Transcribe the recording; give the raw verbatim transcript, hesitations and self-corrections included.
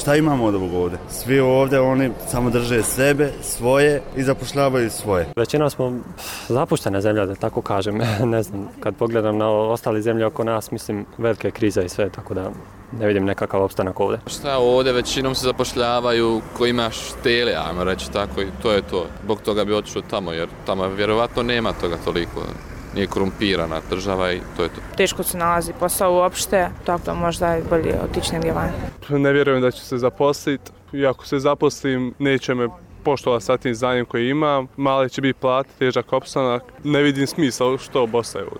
Šta imamo od ovog ovdje? Svi ovdje oni samo drže sebe, svoje i zapošljavaju svoje. Većina smo zapuštena zemlja, da tako kažem. Ne znam, kad pogledam na ostale zemlje oko nas, mislim velike krize i sve, tako da ne vidim nekakav opstanak ovdje. Šta ovdje, većinom se zapošljavaju ko ima štele, ajmo reći tako, i to je to. Zbog toga bi otišao tamo, jer tamo vjerovatno nema toga toliko. Nije korumpirana država i to je to. Teško se nalazi posao uopšte, tako da možda je bolje otići negdje van. Ne vjerujem da ću se zaposliti, i ako se zaposlim neće me poštovati sa tim znanjem koje imam, male će biti plat, težak opstanak, ne vidim smisla što obostaju.